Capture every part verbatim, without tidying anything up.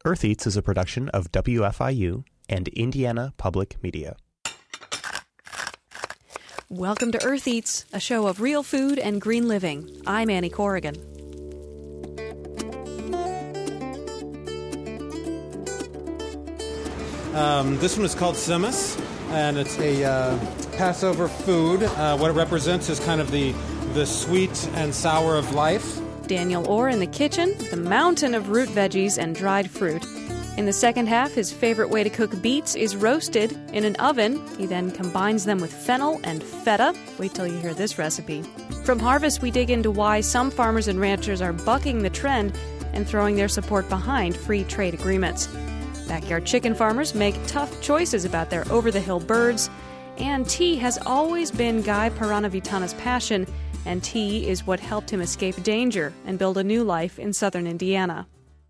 Earth Eats is a production of W F I U and Indiana Public Media. Welcome to Earth Eats, a show of real food and green living. I'm Annie Corrigan. Um, this one is called Simmus, and it's a uh, Passover food. Uh, what it represents is kind of the, the sweet and sour of life. Daniel Orr in the kitchen, the mountain of root veggies and dried fruit. In the second half, his favorite way to cook beets is roasted in an oven. He then combines them with fennel and feta. Wait till you hear this recipe. From Harvest, we dig into why some farmers and ranchers are bucking the trend and throwing their support behind free trade agreements. Backyard chicken farmers make tough choices about their over-the-hill birds. And tea has always been Guy Paranavitana's passion, and tea is what helped him escape danger and build a new life in southern Indiana.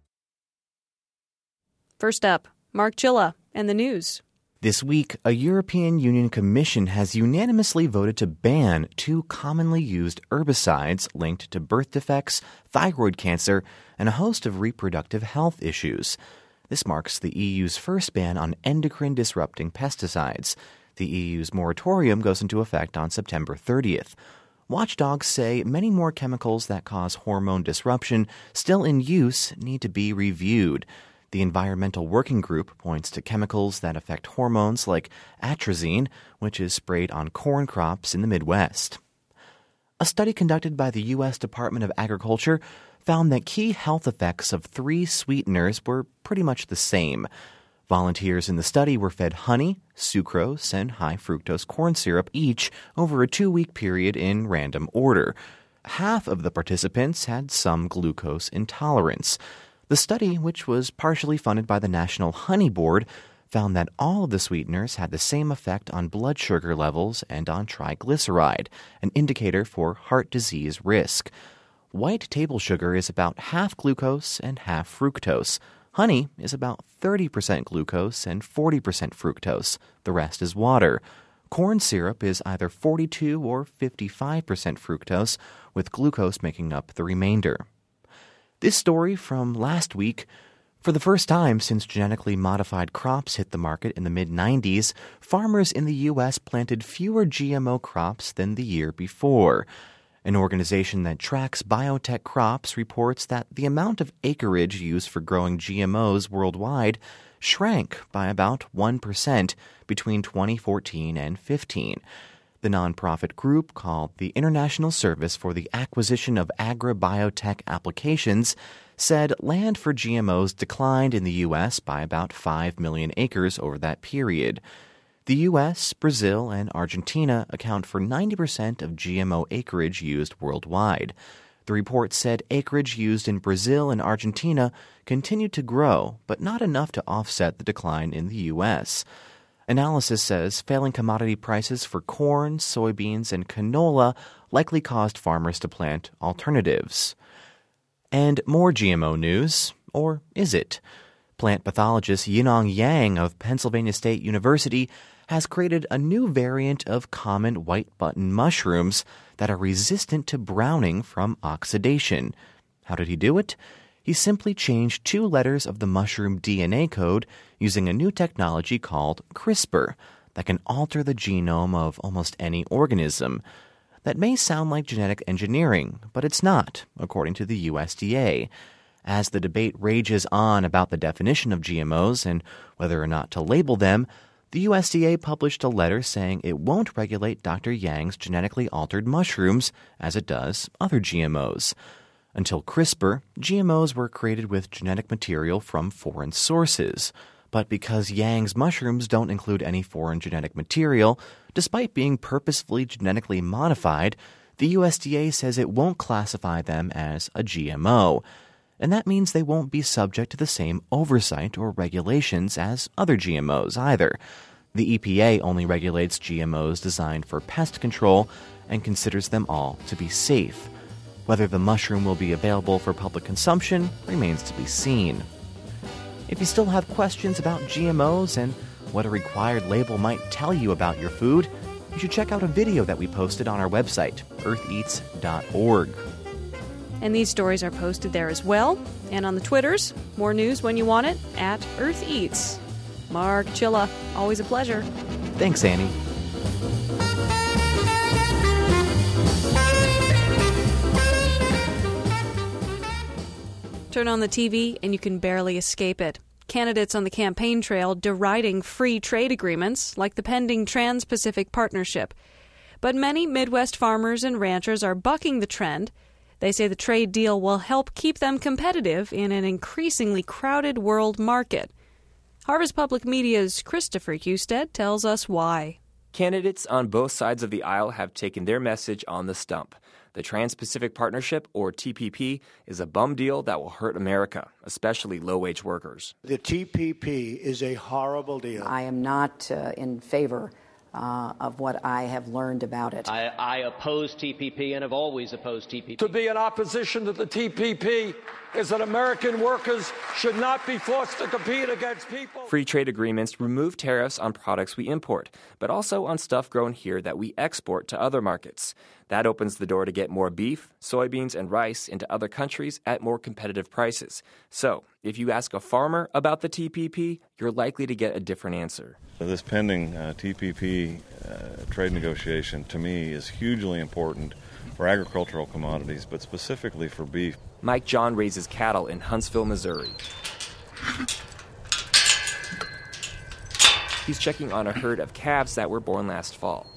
First up, Mark Chilla and the news. This week, a European Union Commission has unanimously voted to ban two commonly used herbicides linked to birth defects, thyroid cancer, and a host of reproductive health issues. This marks the E U's first ban on endocrine-disrupting pesticides. The E U's moratorium goes into effect on September thirtieth. Watchdogs say many more chemicals that cause hormone disruption still in use need to be reviewed. The Environmental Working Group points to chemicals that affect hormones like atrazine, which is sprayed on corn crops in the Midwest. A study conducted by the U S Department of Agriculture found that key health effects of three sweeteners were pretty much the same. Volunteers in the study were fed honey, sucrose, and high-fructose corn syrup each over a two-week period in random order. Half of the participants had some glucose intolerance. The study, which was partially funded by the National Honey Board, found that all of the sweeteners had the same effect on blood sugar levels and on triglyceride, an indicator for heart disease risk. White table sugar is about half glucose and half fructose. Honey is about thirty percent glucose and forty percent fructose. The rest is water. Corn syrup is either forty-two or fifty-five percent fructose, with glucose making up the remainder. This story from last week. For the first time since genetically modified crops hit the market in the mid nineties, farmers in the U S planted fewer G M O crops than the year before. An organization that tracks biotech crops reports that the amount of acreage used for growing G M Os worldwide shrank by about one percent between twenty fourteen and fifteen. The nonprofit group, called the International Service for the Acquisition of Agri-Biotech Applications, said land for G M Os declined in the U S by about five million acres over that period. The U S, Brazil, and Argentina account for ninety percent of G M O acreage used worldwide. The report said acreage used in Brazil and Argentina continued to grow, but not enough to offset the decline in the U S. Analysis says failing commodity prices for corn, soybeans, and canola likely caused farmers to plant alternatives. And more G M O news, or is it? Plant pathologist Yinong Yang of Pennsylvania State University has created a new variant of common white button mushrooms that are resistant to browning from oxidation. How did he do it? He simply changed two letters of the mushroom D N A code using a new technology called CRISPR that can alter the genome of almost any organism. That may sound like genetic engineering, but it's not, according to the U S D A. As the debate rages on about the definition of G M Os and whether or not to label them, the U S D A published a letter saying it won't regulate Doctor Yang's genetically altered mushrooms as it does other G M Os. Until CRISPR, G M Os were created with genetic material from foreign sources. But because Yang's mushrooms don't include any foreign genetic material, despite being purposefully genetically modified, the U S D A says it won't classify them as a G M O. And that means they won't be subject to the same oversight or regulations as other G M Os either. The E P A only regulates G M Os designed for pest control and considers them all to be safe. Whether the mushroom will be available for public consumption remains to be seen. If you still have questions about G M Os and what a required label might tell you about your food, you should check out a video that we posted on our website, earth eats dot org. And these stories are posted there as well. And on the Twitters, more news when you want it, at Earth Eats. Mark Chilla, always a pleasure. Thanks, Annie. Turn on the T V and you can barely escape it. Candidates on the campaign trail deriding free trade agreements like the pending Trans-Pacific Partnership. But many Midwest farmers and ranchers are bucking the trend. They say the trade deal will help keep them competitive in an increasingly crowded world market. Harvest Public Media's Christopher Husted tells us why. Candidates on both sides of the aisle have taken their message on the stump. The Trans-Pacific Partnership, or T P P, is a bum deal that will hurt America, especially low-wage workers. The T P P is a horrible deal. I am not uh, in favor Uh, of what I have learned about it. I, I oppose T P P and have always opposed T P P. To be in opposition to the T P P is that American workers should not be forced to compete against people. Free trade agreements remove tariffs on products we import, but also on stuff grown here that we export to other markets. That opens the door to get more beef, soybeans, and rice into other countries at more competitive prices. So, if you ask a farmer about the T P P, you're likely to get a different answer. So this pending uh, T P P uh, trade negotiation, to me, is hugely important for agricultural commodities, but specifically for beef. Mike John raises cattle in Huntsville, Missouri. He's checking on a herd of calves that were born last fall.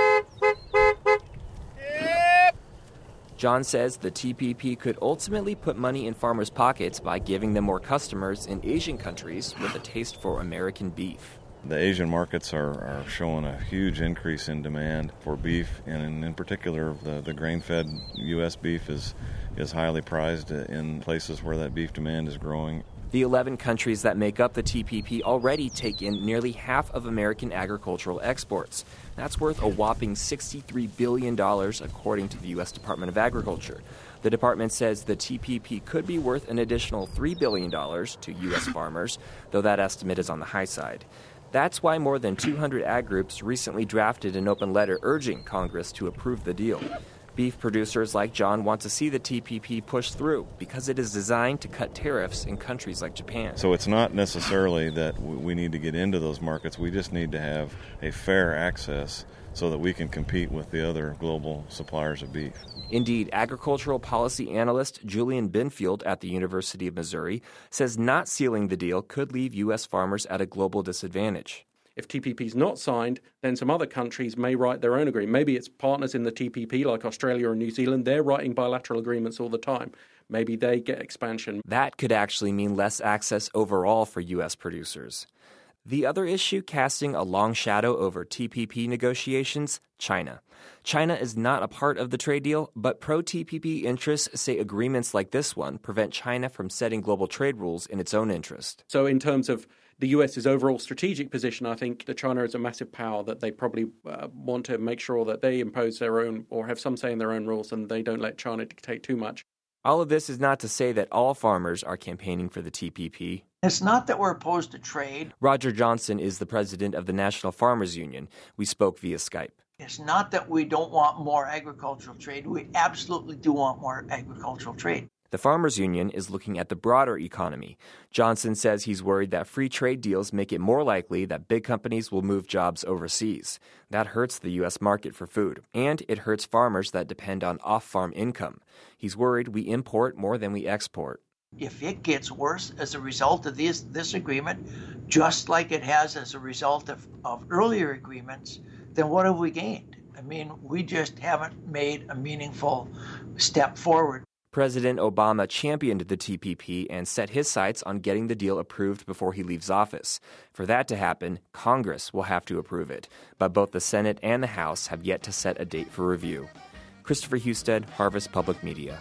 John says the T P P could ultimately put money in farmers' pockets by giving them more customers in Asian countries with a taste for American beef. The Asian markets are, are showing a huge increase in demand for beef, and in, in particular, the, the grain-fed U S beef is, is highly prized in places where that beef demand is growing. The eleven countries that make up the T P P already take in nearly half of American agricultural exports. That's worth a whopping sixty-three billion dollars, according to the U S Department of Agriculture. The department says the T P P could be worth an additional three billion dollars to U S farmers, though that estimate is on the high side. That's why more than two hundred ag groups recently drafted an open letter urging Congress to approve the deal. Beef producers like John want to see the T P P pushed through because it is designed to cut tariffs in countries like Japan. So it's not necessarily that we need to get into those markets. We just need to have a fair access so that we can compete with the other global suppliers of beef. Indeed, agricultural policy analyst Julian Binfield at the University of Missouri says not sealing the deal could leave U S farmers at a global disadvantage. If T P P is not signed, then some other countries may write their own agreement. Maybe it's partners in the T P P like Australia or New Zealand. They're writing bilateral agreements all the time. Maybe they get expansion. That could actually mean less access overall for U S producers. The other issue casting a long shadow over T P P negotiations, China. China is not a part of the trade deal, but pro-T P P interests say agreements like this one prevent China from setting global trade rules in its own interest. So in terms of the US's overall strategic position, I think that China is a massive power that they probably uh, want to make sure that they impose their own or have some say in their own rules and they don't let China dictate too much. All of this is not to say that all farmers are campaigning for the T P P. It's not that we're opposed to trade. Roger Johnson is the president of the National Farmers Union. We spoke via Skype. It's not that we don't want more agricultural trade. We absolutely do want more agricultural trade. The Farmers Union is looking at the broader economy. Johnson says he's worried that free trade deals make it more likely that big companies will move jobs overseas. That hurts the U S market for food, and it hurts farmers that depend on off-farm income. He's worried we import more than we export. If it gets worse as a result of this, this agreement, just like it has as a result of, of earlier agreements, then what have we gained? I mean, we just haven't made a meaningful step forward. President Obama championed the T P P and set his sights on getting the deal approved before he leaves office. For that to happen, Congress will have to approve it, but both the Senate and the House have yet to set a date for review. Christopher Husted, Harvest Public Media.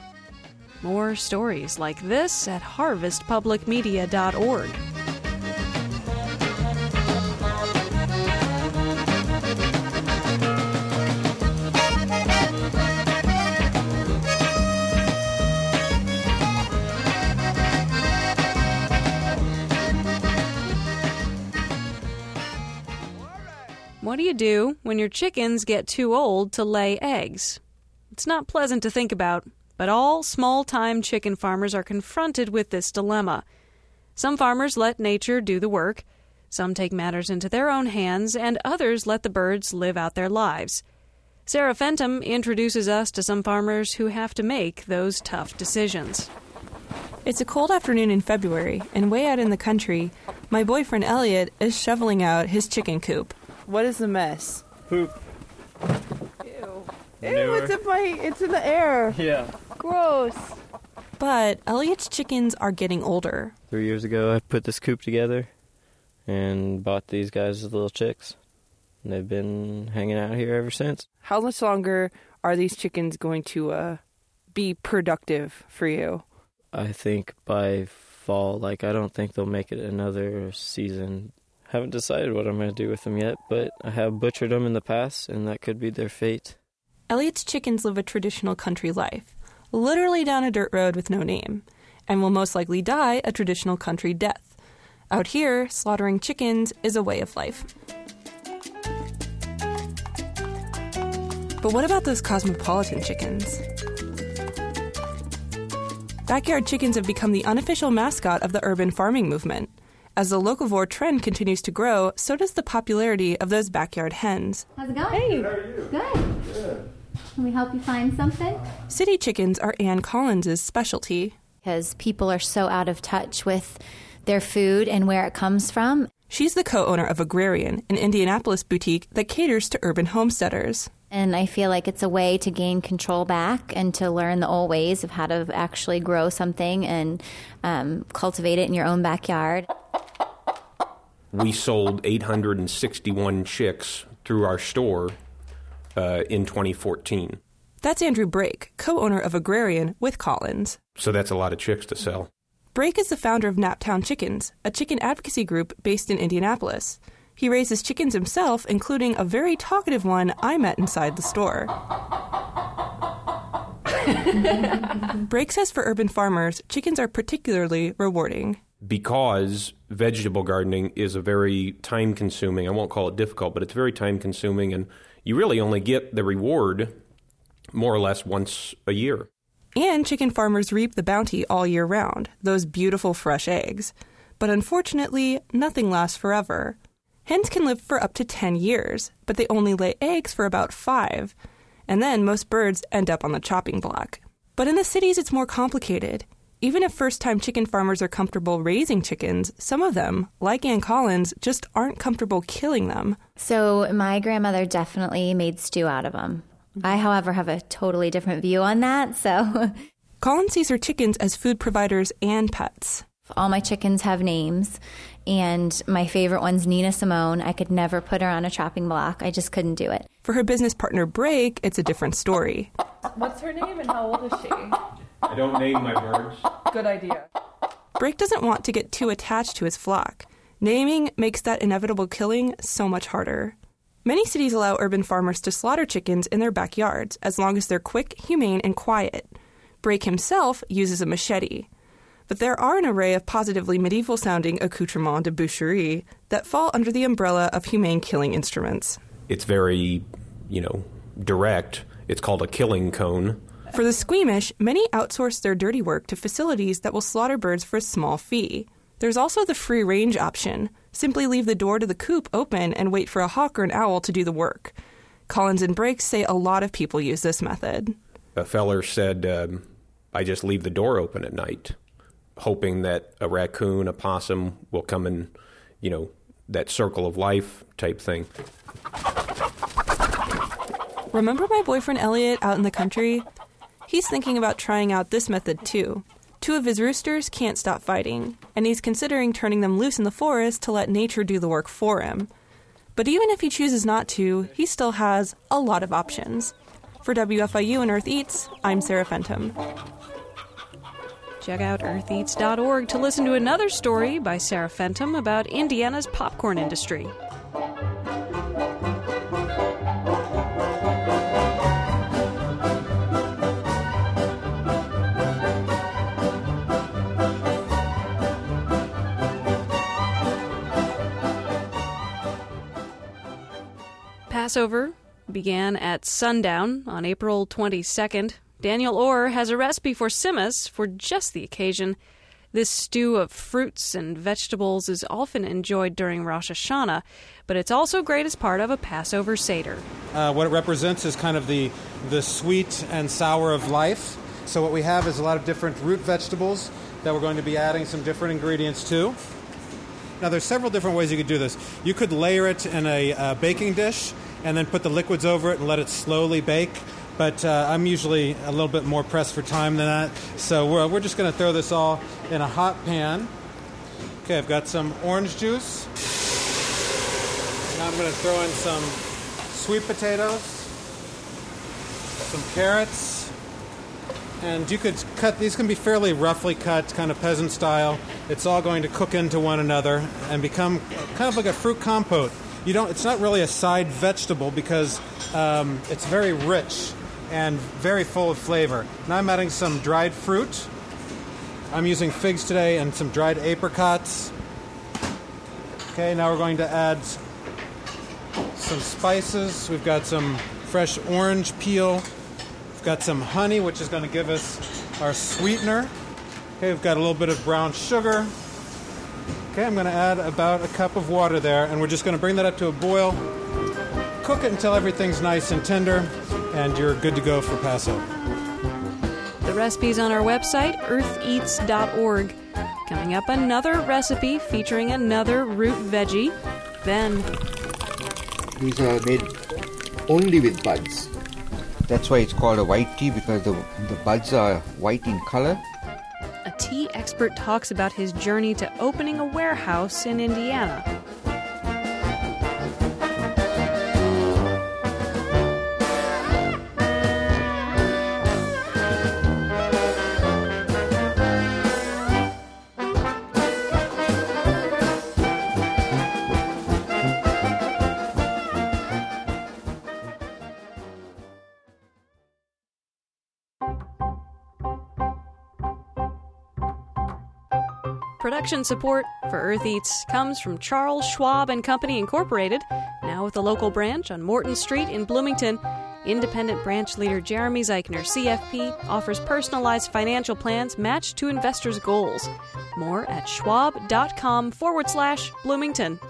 More stories like this at harvest public media dot org. What do you do when your chickens get too old to lay eggs? It's not pleasant to think about, But all small-time chicken farmers are confronted with this dilemma. Some farmers let nature do the work. Some take matters into their own hands, and others let the birds live out their lives. Sarah Fenton introduces us to some farmers who have to make those tough decisions. It's a cold afternoon in February, and way out in the country, my boyfriend Elliot is shoveling out his chicken coop. What is the mess? Poop. Ew. Manure. Ew, it's in my, it's in the air. Yeah. Gross. But Elliot's chickens are getting older. Three years ago, I put this coop together and bought these guys as little chicks. And they've been hanging out here ever since. How much longer are these chickens going to uh, be productive for you? I think by fall, like, I don't think they'll make it another season. Haven't decided what I'm going to do with them yet, but I have butchered them in the past, and that could be their fate. Elliot's chickens live a traditional country life, literally down a dirt road with no name, and will most likely die a traditional country death. Out here, slaughtering chickens is a way of life. But what about those cosmopolitan chickens? Backyard chickens have become the unofficial mascot of the urban farming movement. As the locavore trend continues to grow, so does the popularity of those backyard hens. How's it going? Hey. How are you? Good. Good. Can we help you find something? City chickens are Ann Collins' specialty. Because people are so out of touch with their food and where it comes from. She's the co-owner of Agrarian, an Indianapolis boutique that caters to urban homesteaders. And I feel like it's a way to gain control back and to learn the old ways of how to actually grow something and um, cultivate it in your own backyard. We sold eight hundred sixty-one chicks through our store uh, in twenty fourteen. That's Andrew Brake, co-owner of Agrarian with Collins. So that's a lot of chicks to sell. Brake is the founder of Naptown Chickens, a chicken advocacy group based in Indianapolis. He raises chickens himself, including a very talkative one I met inside the store. Brake says for urban farmers, chickens are particularly rewarding. Because vegetable gardening is a very time-consuming, I won't call it difficult, but it's very time-consuming, and you really only get the reward more or less once a year. And chicken farmers reap the bounty all year round, those beautiful fresh eggs. But unfortunately, nothing lasts forever. Hens can live for up to ten years, but they only lay eggs for about five. And then most birds end up on the chopping block. But in the cities, it's more complicated. Even if first-time chicken farmers are comfortable raising chickens, some of them, like Ann Collins, just aren't comfortable killing them. So my grandmother definitely made stew out of them. I, however, have a totally different view on that, so... Collins sees her chickens as food providers and pets. All my chickens have names, and my favorite one's Nina Simone. I could never put her on a chopping block. I just couldn't do it. For her business partner, Brake, it's a different story. What's her name and how old is she? I don't name my birds. Good idea. Brake doesn't want to get too attached to his flock. Naming makes that inevitable killing so much harder. Many cities allow urban farmers to slaughter chickens in their backyards as long as they're quick, humane, and quiet. Brake himself uses a machete. But there are an array of positively medieval-sounding accoutrements de boucherie that fall under the umbrella of humane killing instruments. It's very, you know, direct. It's called a killing cone. For the squeamish, many outsource their dirty work to facilities that will slaughter birds for a small fee. There's also the free-range option. Simply leave the door to the coop open and wait for a hawk or an owl to do the work. Collins and Brake say a lot of people use this method. A feller said, um, I just leave the door open at night, hoping that a raccoon, a possum will come in, you know, that circle of life type thing. Remember my boyfriend Elliot out in the country? He's thinking about trying out this method too. Two of his roosters can't stop fighting, and he's considering turning them loose in the forest to let nature do the work for him. But even if he chooses not to, he still has a lot of options. For W F I U and Earth Eats, I'm Sarah Fenton. Check out earth eats dot org to listen to another story by Sarah Fenton about Indiana's popcorn industry. Passover began at sundown on April twenty-second. Daniel Orr has a recipe for simmus for just the occasion. This stew of fruits and vegetables is often enjoyed during Rosh Hashanah, but it's also great as part of a Passover Seder. Uh, what it represents is kind of the, the sweet and sour of life. So what we have is a lot of different root vegetables that we're going to be adding some different ingredients to. Now, there's several different ways you could do this. You could layer it in a uh, baking dish and then put the liquids over it and let it slowly bake. But uh, I'm usually a little bit more pressed for time than that. So we're, we're just going to throw this all in a hot pan. Okay, I've got some orange juice. Now I'm going to throw in some sweet potatoes, some carrots. And you could cut, these can be fairly roughly cut, kind of peasant style. It's all going to cook into one another and become kind of like a fruit compote. You don't, it's not really a side vegetable because um, it's very rich and very full of flavor. Now I'm adding some dried fruit. I'm using figs today and some dried apricots. Okay, now we're going to add some spices. We've got some fresh orange peel. We've got some honey, which is going to give us our sweetener. Okay, we've got a little bit of brown sugar. Okay, I'm going to add about a cup of water there, and we're just going to bring that up to a boil. Cook it until everything's nice and tender, and you're good to go for Passover. The recipe's on our website, earth eats dot org. Coming up, another recipe featuring another root veggie. Then, these are made only with buds. That's why it's called a white tea, because the, the buds are white in color. A tea expert talks about his journey to opening a warehouse in Indiana. Production support for Earth Eats comes from Charles Schwab and Company Incorporated, now with a local branch on Morton Street in Bloomington. Independent branch leader Jeremy Zeichner, C F P, offers personalized financial plans matched to investors' goals. More at schwab.com forward slash Bloomington.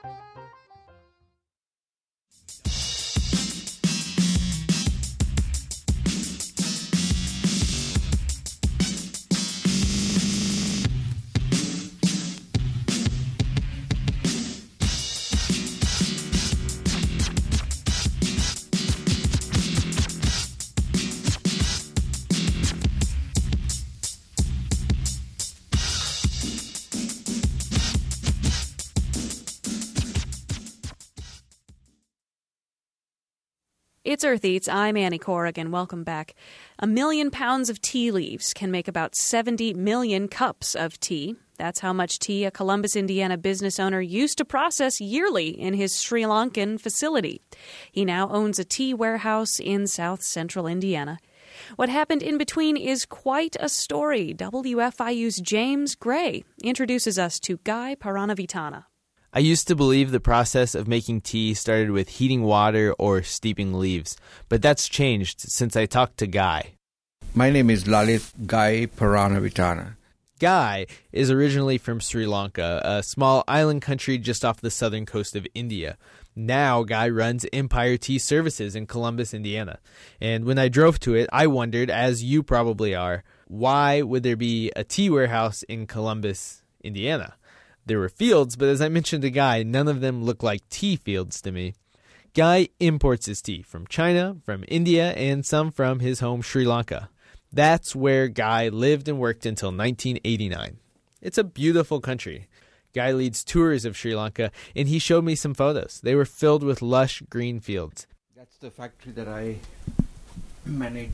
It's Earth Eats. I'm Annie Corrigan. Welcome back. A million pounds of tea leaves can make about seventy million cups of tea. That's how much tea a Columbus, Indiana business owner used to process yearly in his Sri Lankan facility. He now owns a tea warehouse in south central Indiana. What happened in between is quite a story. W F I U's James Gray introduces us to Guy Paranavitana. I used to believe the process of making tea started with heating water or steeping leaves, but that's changed since I talked to Guy. My name is Lalit Guy Paranavitana. Guy is originally from Sri Lanka, a small island country just off the southern coast of India. Now Guy runs Empire Tea Services in Columbus, Indiana. And when I drove to it, I wondered, as you probably are, why would there be a tea warehouse in Columbus, Indiana? There were fields, but as I mentioned to Guy, none of them look like tea fields to me. Guy imports his tea from China, from India, and some from his home Sri Lanka. That's where Guy lived and worked until nineteen eighty-nine. It's a beautiful country. Guy leads tours of Sri Lanka, and he showed me some photos. They were filled with lush green fields. That's the factory that I managed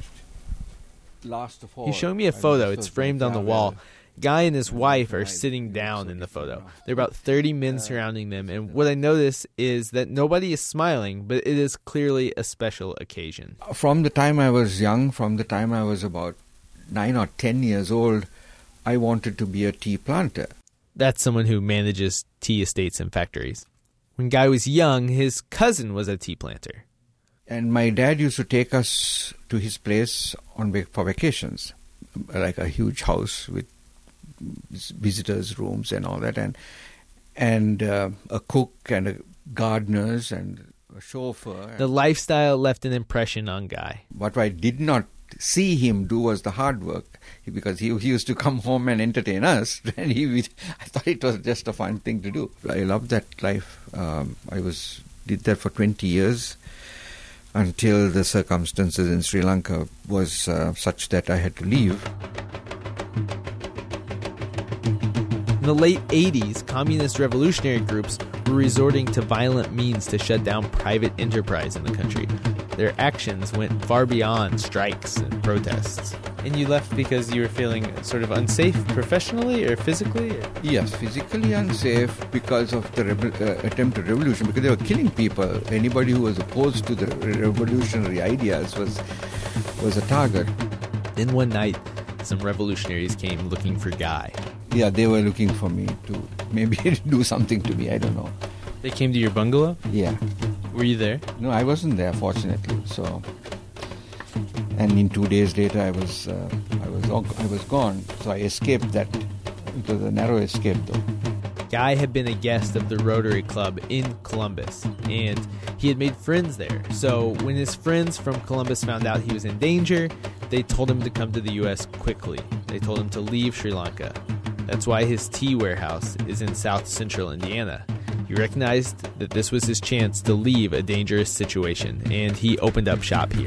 last of all. He showed me a photo. It's framed on the wall. Guy and his wife are sitting down in the photo. There are about thirty men surrounding them, and what I notice is that nobody is smiling, but it is clearly a special occasion. From the time I was young, from the time I was about nine or ten years old, I wanted to be a tea planter. That's someone who manages tea estates and factories. When Guy was young, his cousin was a tea planter. And my dad used to take us to his place on vac- for vacations, like a huge house with visitors' rooms and all that, and and uh, a cook and a gardeners and a chauffeur. The lifestyle left an impression on Guy. What I did not see him do was the hard work, because he, he used to come home and entertain us, and he, I thought it was just a fun thing to do. I loved that life. Um, I was did that for twenty years. Until the circumstances in Sri Lanka was uh, such that I had to leave. In the late eighties, communist revolutionary groups were resorting to violent means to shut down private enterprise in the country. Their actions went far beyond strikes and protests. And you left because you were feeling sort of unsafe professionally or physically? Or? Yes, physically unsafe because of the revo- uh, attempted revolution, because they were killing people. Anybody who was opposed to the revolutionary ideas was was a target. Then one night, some revolutionaries came looking for Guy. Yeah, they were looking for me to maybe do something to me, I don't know. They came to your bungalow? Yeah. Were you there? No, I wasn't there, fortunately. So, and in two days later, I was uh, I was I was gone. So I escaped that. It was a narrow escape, though. Guy had been a guest of the Rotary Club in Columbus, and he had made friends there. So when his friends from Columbus found out he was in danger, they told him to come to the U S quickly. They told him to leave Sri Lanka. That's why his tea warehouse is in south central Indiana. He recognized that this was his chance to leave a dangerous situation, and he opened up shop here.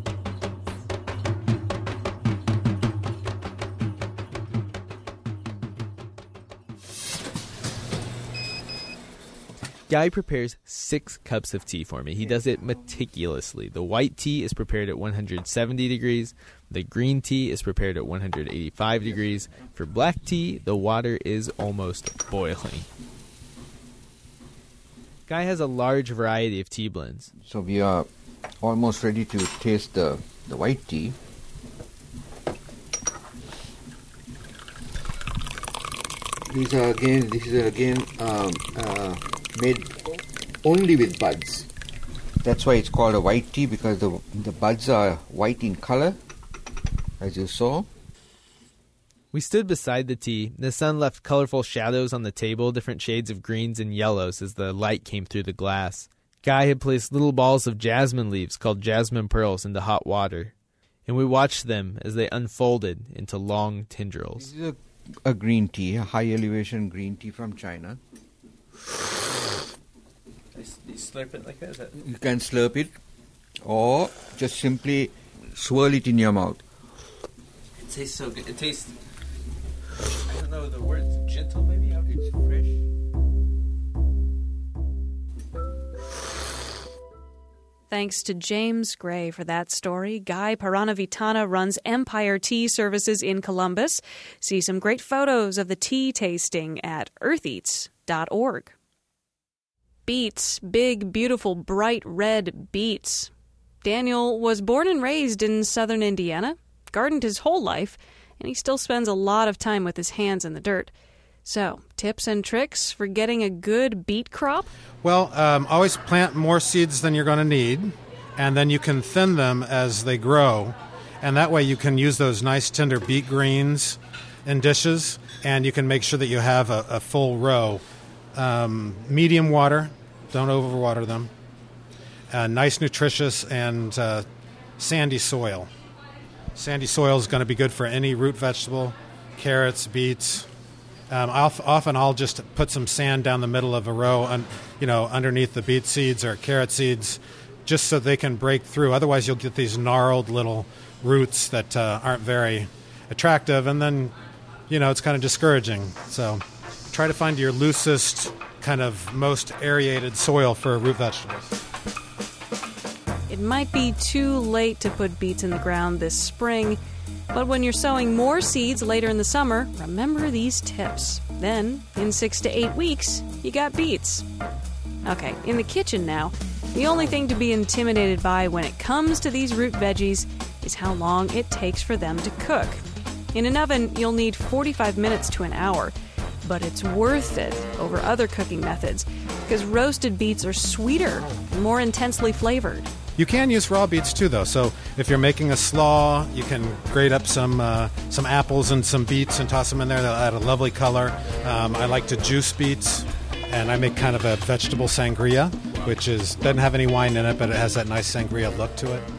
Guy prepares six cups of tea for me. He does it meticulously. The white tea is prepared at one hundred seventy degrees. The green tea is prepared at one hundred eighty-five degrees. For black tea, the water is almost boiling. Guy has a large variety of tea blends. So we are almost ready to taste the, the white tea. These are again, this is again um, uh, made only with buds. That's why it's called a white tea, because the the buds are white in color, as you saw. We stood beside the tea. The sun left colorful shadows on the table, different shades of greens and yellows as the light came through the glass. Guy had placed little balls of jasmine leaves called jasmine pearls into hot water, and we watched them as they unfolded into long tendrils. This is a, a green tea, a high elevation green tea from China. You slurp it like that? Is that... You can slurp it, or just simply swirl it in your mouth. It tastes so good. It tastes... I don't know the word. Gentle, maybe? It's fresh. Thanks to James Gray for that story. Guy Paranavitana runs Empire Tea Services in Columbus. See some great photos of the tea tasting at earth eats dot org. Beets. Big, beautiful, bright red beets. Daniel was born and raised in southern Indiana, gardened his whole life, and he still spends a lot of time with his hands in the dirt. So, tips and tricks for getting a good beet crop? Well, um, always plant more seeds than you're going to need, and then you can thin them as they grow, and that way you can use those nice tender beet greens in dishes, and you can make sure that you have a, a full row. Um, medium water, don't overwater them. Uh, nice, nutritious, and uh, sandy soil. Sandy soil is going to be good for any root vegetable, carrots, beets. Um, I'll, often I'll just put some sand down the middle of a row, un, you know, underneath the beet seeds or carrot seeds, just so they can break through. Otherwise, you'll get these gnarled little roots that uh, aren't very attractive, and then, you know, it's kind of discouraging. So try to find your loosest, kind of most aerated soil for root vegetables. It might be too late to put beets in the ground this spring, but when you're sowing more seeds later in the summer, remember these tips. Then, in six to eight weeks, you got beets. Okay, in the kitchen now, the only thing to be intimidated by when it comes to these root veggies is how long it takes for them to cook. In an oven, you'll need forty-five minutes to an hour, but it's worth it over other cooking methods because roasted beets are sweeter and more intensely flavored. You can use raw beets too, though. So if you're making a slaw, you can grate up some uh, some apples and some beets and toss them in there. They'll add a lovely color. Um, I like to juice beets, and I make kind of a vegetable sangria, which is doesn't have any wine in it, but it has that nice sangria look to it.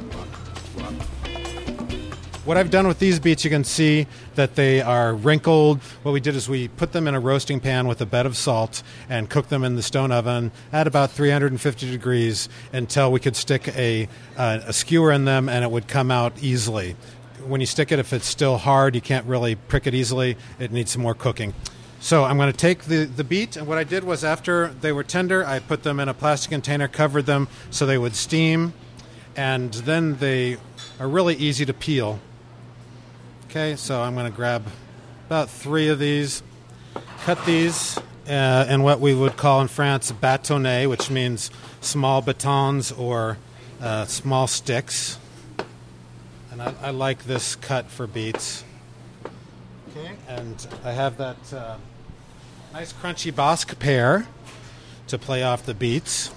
What I've done with these beets, you can see that they are wrinkled. What we did is we put them in a roasting pan with a bed of salt and cooked them in the stone oven at about three hundred fifty degrees until we could stick a, uh, a skewer in them and it would come out easily. When you stick it, if it's still hard, you can't really prick it easily. It needs some more cooking. So I'm going to take the, the beet, and what I did was after they were tender, I put them in a plastic container, covered them so they would steam, and then they are really easy to peel. Okay, so I'm going to grab about three of these, cut these uh, in what we would call in France bâtonnets, which means small batons or uh, small sticks. And I, I like this cut for beets. Okay, and I have that uh, nice crunchy Basque pear to play off the beets.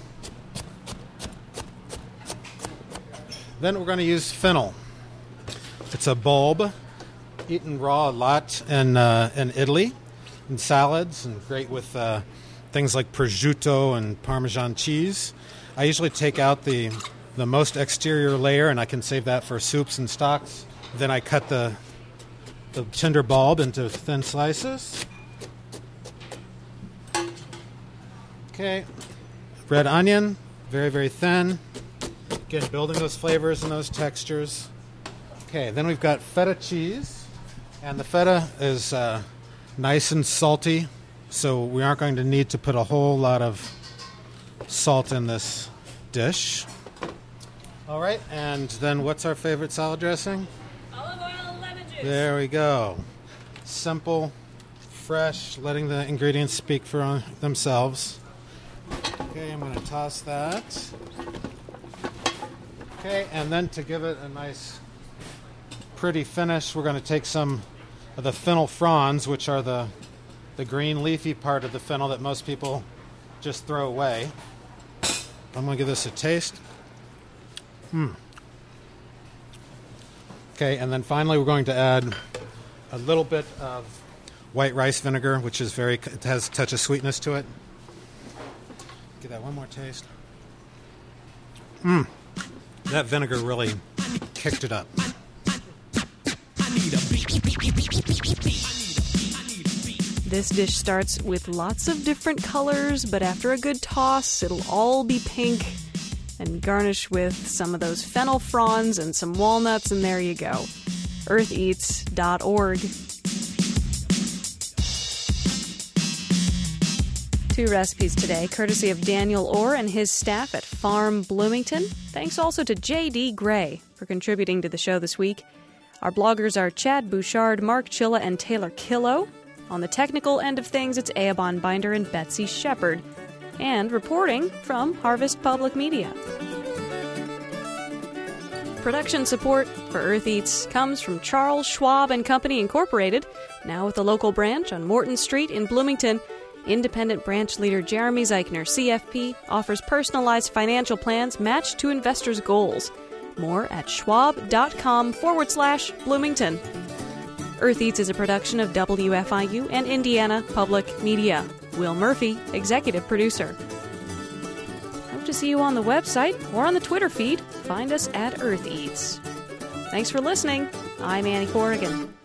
Then we're going to use fennel. It's a bulb. Eaten raw a lot in uh, in Italy, in salads, and great with uh, things like prosciutto and Parmesan cheese. I usually take out the the most exterior layer, and I can save that for soups and stocks. Then I cut the the tender bulb into thin slices. Okay, red onion, very very thin. Again, building those flavors and those textures. Okay, then we've got feta cheese. And the feta is uh, nice and salty, so we aren't going to need to put a whole lot of salt in this dish. All right, and then what's our favorite salad dressing? Olive oil and lemon juice. There we go. Simple, fresh, letting the ingredients speak for themselves. Okay, I'm going to toss that. Okay, and then to give it a nice, pretty finish, we're going to take some of the fennel fronds, which are the the green leafy part of the fennel that most people just throw away. I'm going to give this a taste. Mm. Okay, and then finally we're going to add a little bit of white rice vinegar, which is very, it has a touch of sweetness to it. Give that one more taste. Mmm. That vinegar really kicked it up. This dish starts with lots of different colors, but after a good toss, it'll all be pink and garnish with some of those fennel fronds and some walnuts, and there you go. earth eats dot org. Two recipes today, courtesy of Daniel Orr and his staff at Farm Bloomington. Thanks also to J D Gray for contributing to the show this week. Our bloggers are Chad Bouchard, Mark Chilla, and Taylor Killow. On the technical end of things, it's Eobon Binder and Betsy Shepard. And reporting from Harvest Public Media. Production support for Earth Eats comes from Charles Schwab and Company Incorporated, now with a local branch on Morton Street in Bloomington. Independent branch leader Jeremy Zeichner, C F P, offers personalized financial plans matched to investors' goals. More at schwab.com forward slash Bloomington. Earth Eats is a production of W F I U and Indiana Public Media. Will Murphy, executive producer. Hope to see you on the website or on the Twitter feed. Find us at Earth Eats. Thanks for listening. I'm Annie Corrigan.